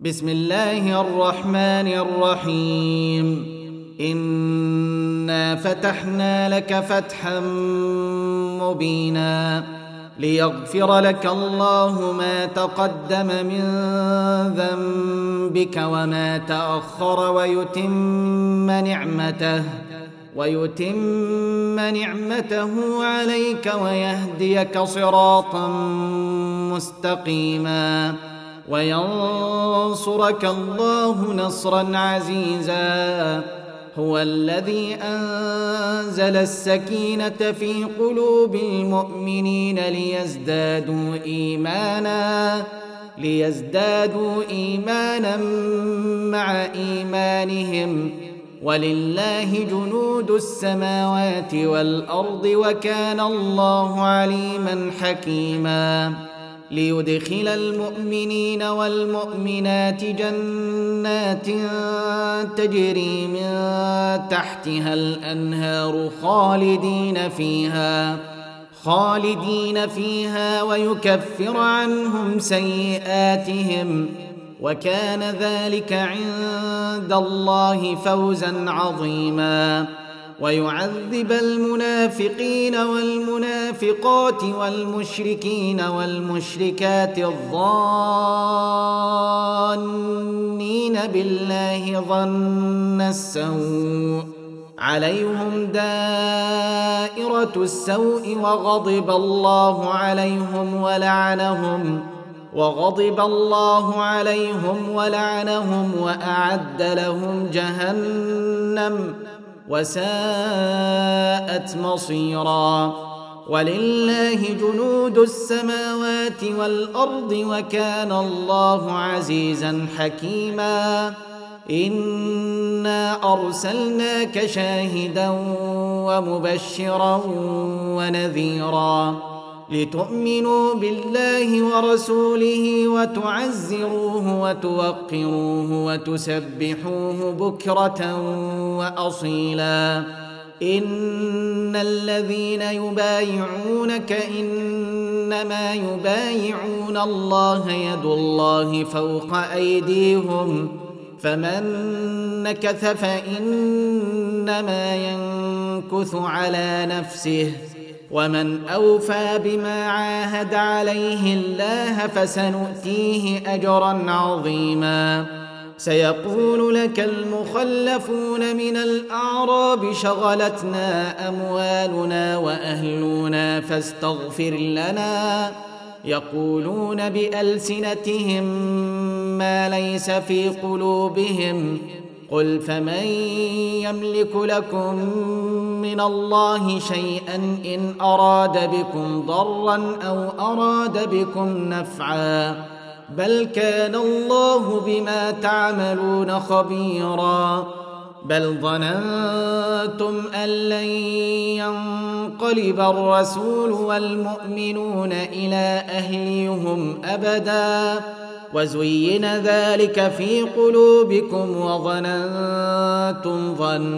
بسم الله الرحمن الرحيم. إنا فتحنا لك فتحا مبينا ليغفر لك الله ما تقدم من ذنبك وما تأخر ويتم نعمته عليك ويهديك صراطا مستقيما وينصرك الله نصرا عزيزا. هو الذي أنزل السكينة في قلوب المؤمنين ليزدادوا إيمانا مع إيمانهم ولله جنود السماوات والأرض وكان الله عليما حكيما. ليدخل المؤمنين والمؤمنات جنات تجري من تحتها الأنهار خالدين فيها ويكفر عنهم سيئاتهم وكان ذلك عند الله فوزا عظيما. ويعذب المنافقين والمنافقات والمشركين والمشركات الظانين بالله ظن السوء عليهم دائرة السوء وغضب الله عليهم ولعنهم وأعد لهم جهنم وساءت مصيرا. ولله جنود السماوات والأرض وكان الله عزيزا حكيما. إنا أرسلناك شاهدا ومبشرا ونذيرا لتؤمنوا بالله ورسوله وتعزروه وتوقروه وتسبحوه بكرة وأصيلا. إن الذين يبايعونك إنما يبايعون الله يد الله فوق أيديهم فمن نكث فإنما ينكث على نفسه ومن أوفى بما عاهد عليه الله فسنؤتيه أجرا عظيما. سيقول لك المخلفون من الأعراب شغلتنا أموالنا وأهلنا فاستغفر لنا يقولون بألسنتهم ما ليس في قلوبهم قل فمن يملك لكم من الله شيئا إن أراد بكم ضرا أو أراد بكم نفعا بل كان الله بما تعملون خبيرا. بل ظننتم أن لن ينقلب الرسول والمؤمنون إلى أهليهم أبدا وزين ذلك في قلوبكم وظننتم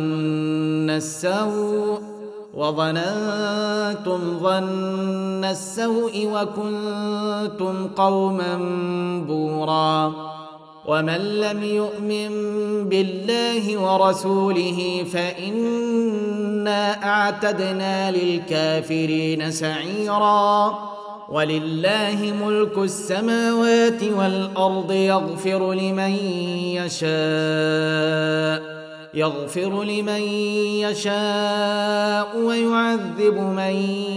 ظن السوء وكنتم قوما بورا. ومن لم يؤمن بالله ورسوله فإنا أعتدنا للكافرين سعيرا. ولله ملك السماوات والأرض يغفر لمن يشاء ويعذب من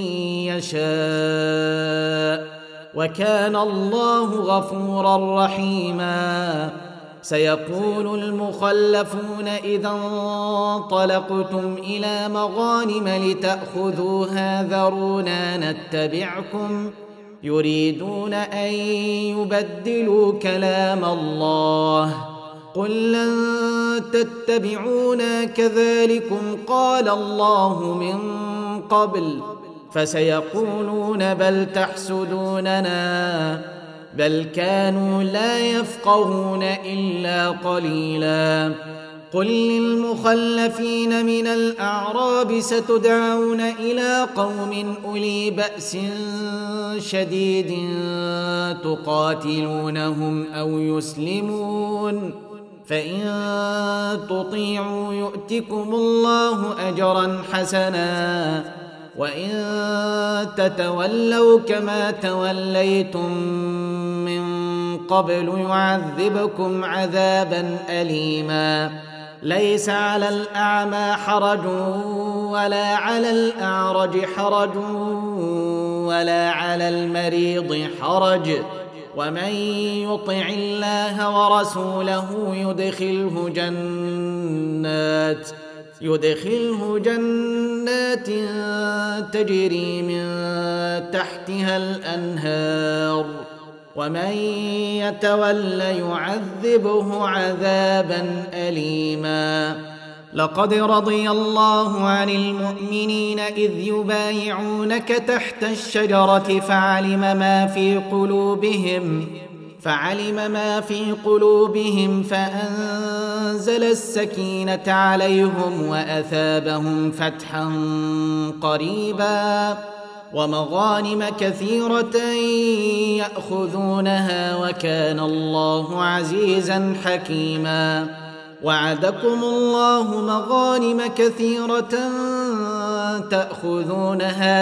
يشاء وكان الله غفورا رحيما. سيقول المخلفون إذا انطلقتم إلى مغانم لتأخذوها ذرونا نتبعكم يريدون أن يبدلوا كلام الله قل لن تتبعونا كذلكم قال الله من قبل فسيقولون بل تحسدوننا بل كانوا لا يفقهون إلا قليلا. قل للمخلفين من الأعراب ستدعون إلى قوم أولي بأس شديد تقاتلونهم أو يسلمون، فإن تطيعوا يؤتكم الله أجرا حسنا، وإن تتولوا كما توليتم من قبل يعذبكم عذابا أليما. ليس على الأعمى حرج ولا على الأعرج حرج ولا على المريض حرج، ومن يطع الله ورسوله يدخله جنات تجري من تحتها الأنهار، ومن يتول يعذبه عذابا أليما. لقد رضي الله عن المؤمنين إذ يبايعونك تحت الشجرة فعلم ما في قلوبهم فأنزل السكينة عليهم وأثابهم فتحا قريبا ومغانم كثيرة يأخذونها، وكان الله عزيزا حكيما. وعدكم الله مغانم كثيرة تأخذونها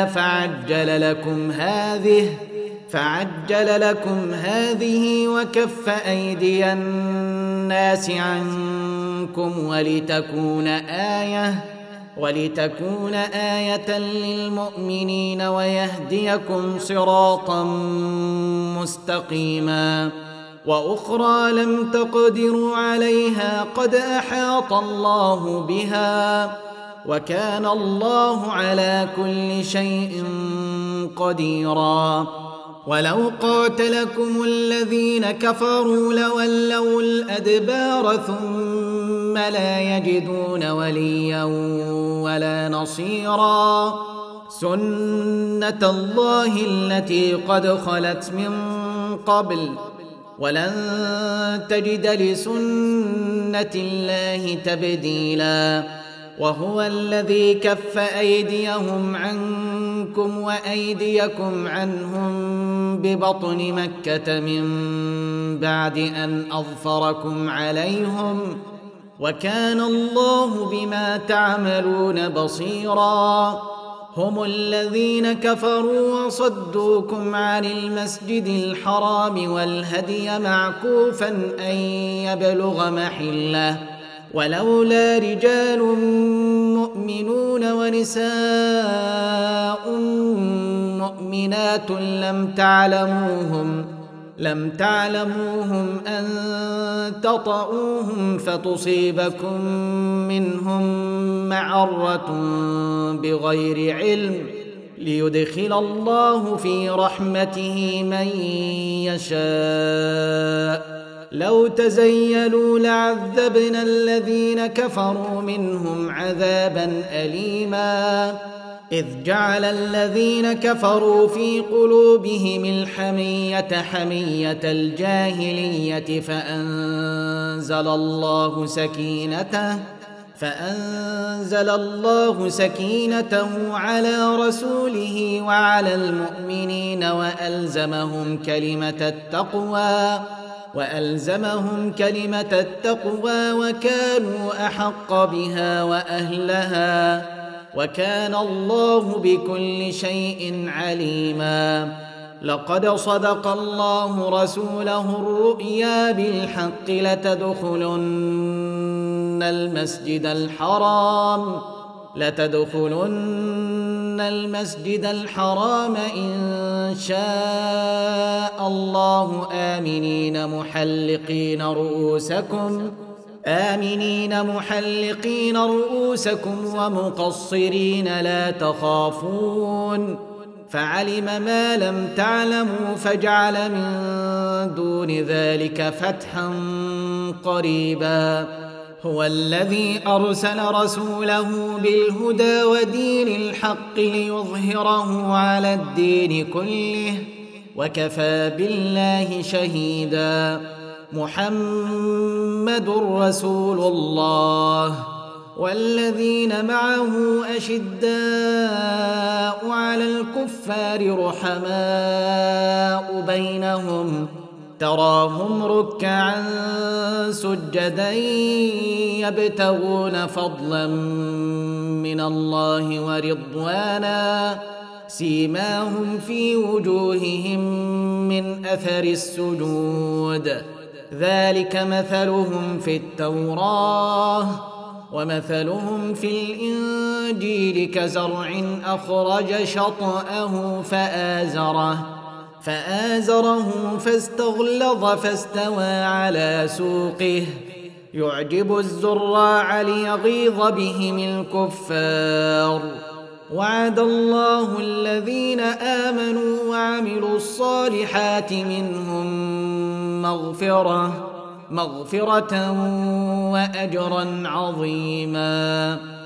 فعجل لكم هذه وكف أيدي الناس عنكم ولتكون آية للمؤمنين ويهديكم صراطا مستقيما. وأخرى لم تقدروا عليها قد أحاط الله بها، وكان الله على كل شيء قديرا. ولو قاتلكم الذين كفروا لولوا الأدبار ثم لا يجدون وليا ولا نصيرا. سنة الله التي قد خلت من قبل ولن تجد لسنة الله تبديلا. وهو الذي كف أيديهم عنكم وأيديكم عنهم ببطن مكة من بعد أن أظفركم عليهم، وكان الله بما تعملون بصيرا. هم الذين كفروا وصدوكم عن المسجد الحرام والهدي معكوفا أن يبلغ محله، ولولا رجال مؤمنون ونساء مؤمنات لم تعلموهم أن تطؤوهم فتصيبكم منهم معرة بغير علم، ليدخل الله في رحمته من يشاء. لو تزيلوا لعذبنا الذين كفروا منهم عذابا أليما. إذ جعل الذين كفروا في قلوبهم الحمية حمية الجاهلية فأنزل الله سكينته على رسوله وعلى المؤمنين وألزمهم كلمة التقوى وكانوا أحق بها وأهلها، وكان الله بكل شيء عليما. لقد صدق الله رسوله الرؤيا بالحق لتدخلن المسجد الحرام إن شاء الله آمنين محلقين رؤوسكم ومقصرين لا تخافون، فعلم ما لم تعلموا فجعل من دون ذلك فتحا قريبا. هو الذي أرسل رسوله بالهدى ودين الحق ليظهره على الدين كله، وكفى بالله شهيدا. محمد رسول الله والذين معه أشداء على الكفار رحماء بينهم تراهم ركعا سجدا يبتغون فضلا من الله ورضوانا سيماهم في وجوههم من أثر السجود ذلك مثلهم في التوراة ومثلهم في الإنجيل كزرع أخرج شطأه فآزره فاستغلظ فاستوى على سوقه يعجب الزراع ليغيظ بهم الكفار وعد الله الذين آمنوا وعملوا الصالحات منهم مغفرة وأجرا عظيما.